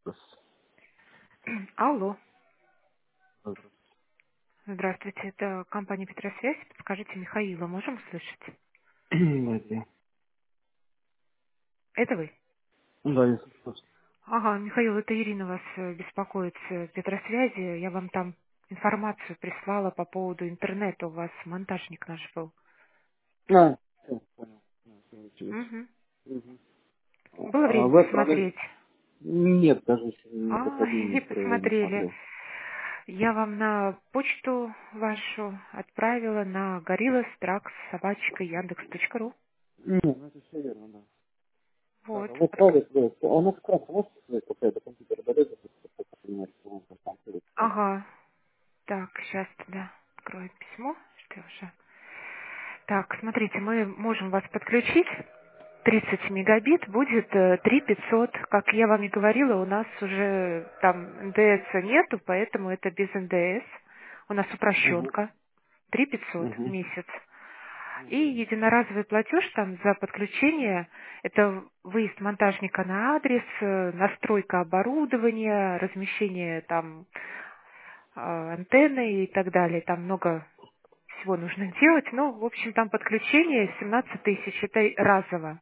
Алло, Здравствуйте. здравствуйте, это компания Петросвязь. Подскажите, Михаила, можем услышать? Знаете. Это вы? Да, я слышу. Ага, Михаил, это Ирина вас беспокоит с Петросвязи. Я вам там информацию прислала по поводу интернета. У вас монтажник наш был. Всё, понял. Всё началось. Угу. Мгм. Было А время вы отправляли? посмотреть? Нет, даже еще не А, заходил, не не открывал, не посмотрели. смотрел. Я вам на почту вашу отправила на gorillastrax@yandex.ru. Нет, ну это все верно, да. Так, Вот. а вы отправили туда? Она как раз можете сказать, какая это компьютер дает, чтобы понимать, что он там перестал. Ага. Так, сейчас тогда открою письмо, что я уже... Так, смотрите, мы можем вас подключить. 30 мегабит будет 3500. Как я вам и говорила, у нас уже там НДС нету, поэтому это без НДС. У нас Угу. упрощенка. 3500 в Угу. месяц. И Угу. единоразовый платеж там за подключение, это выезд монтажника на адрес, настройка оборудования, размещение там антенны и так далее. Там много всего нужно делать. Ну, в общем, там подключение 17 тысяч, это разово.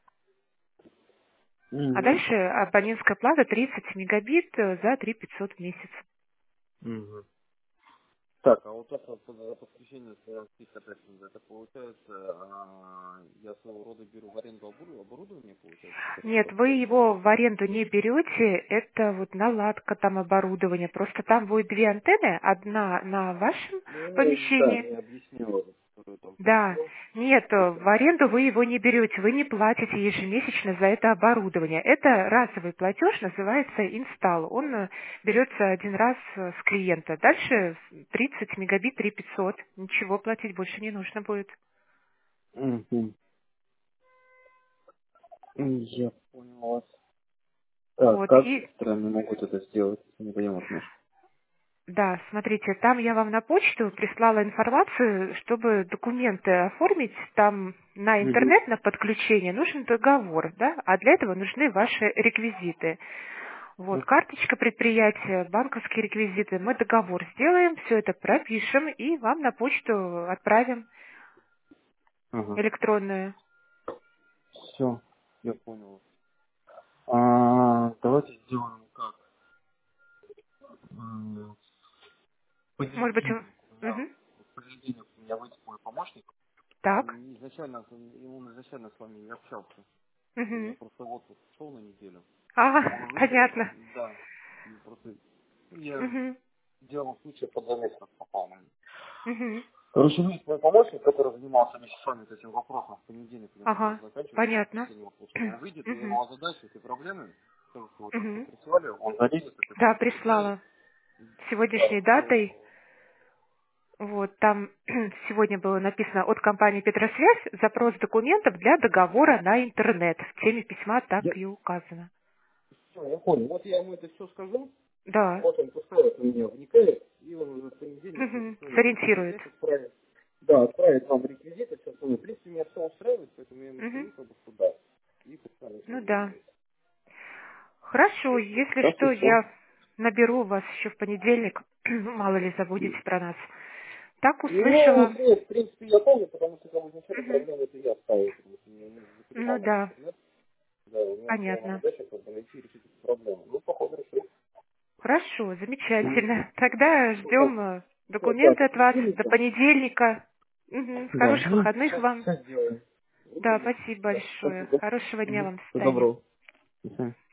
А Угу. дальше абонентская плата 30 мегабит за 3 500 в месяц. Угу. Так, а вот это за подключение своих соответственно, это получается, я своего рода беру в аренду оборудование, получается, которое Нет, вы поставить. его в аренду не берете, это вот наладка там оборудования. Просто там будет две антенны, одна на вашем Ну, да, помещении. мне объяснила, которую там Да, полетел. нет, в аренду вы его не берете, вы не платите ежемесячно за это оборудование. Это разовый платеж, называется инсталл. Он берется один раз с клиента. Дальше 30 мегабит 3500. Ничего платить больше не нужно будет. Мгм. Я понял вас. Так, Вот, как и быстро они могут это сделать, если не пойдем немножко? да, смотрите, там я вам на почту прислала информацию, чтобы документы оформить, там на Угу. интернет, на подключение нужен договор, да, а для этого нужны ваши реквизиты. Вот, карточка предприятия, банковские реквизиты. Мы договор сделаем, все это пропишем и вам на почту отправим Ага. электронную. Все, я понял. Давайте сделаем как? В Может быть, понедельник мгм. у меня выйдет мой помощник. Так. Он изначально с вами не общался. Я Мгм. просто в отпуск шел на неделю. А, Он выйдет, понятно. да. И просто я Мгм. делал случай под замесом попал на них. Мгм. Короче, выйдет мой помощник, который занимался вместе с вами этим вопросом в понедельник, у него как раз Ага, заканчивается понятно. последний вопрос. Он выйдет, я Мгм. ему озадачу эти проблемы, то, что вот вы Мгм. прислали, он залезет, это все Да, почитает. прислала Да, сегодняшней все. датой. Вот, там сегодня было написано от компании Петросвязь запрос документов для договора на интернет. В теме письма так Я, и указано. все, я понял. Вот я ему это все скажу, Да. вот он пускай это у меня вникает, и он уже в понедельник мне Мгм. с вами на Сориентирует. связь отправит. Да, отправит вам реквизиты, все остальное. В принципе, меня все устраивает, поэтому я ему Мгм. скажу, как бы, что да. И пускай он с Ну вами да. занимается. Хорошо, если Так и что, все. я наберу вас еще в понедельник. Ну, мало ли забудете про нас. Так Ну, услышала. нет, в принципе, я помню, потому что там изначально Мгм. проблему это я ставил, потому что я не Ну закрывал наш да, интернет. Да, у меня стояла понятно. задача как бы найти и решить эту проблему. Ну, походу, решил. Хорошо, Мгм. замечательно. Тогда Вот. ждем Всё, да, документы до от вас до понедельника. понедельника. Мгм. Да, Хороших ну, выходных сейчас, вам. сейчас сделаем. Да, спасибо Да, большое. спасибо. Хорошего дня Угу. вам. До Всего свидания. доброго. До свидания.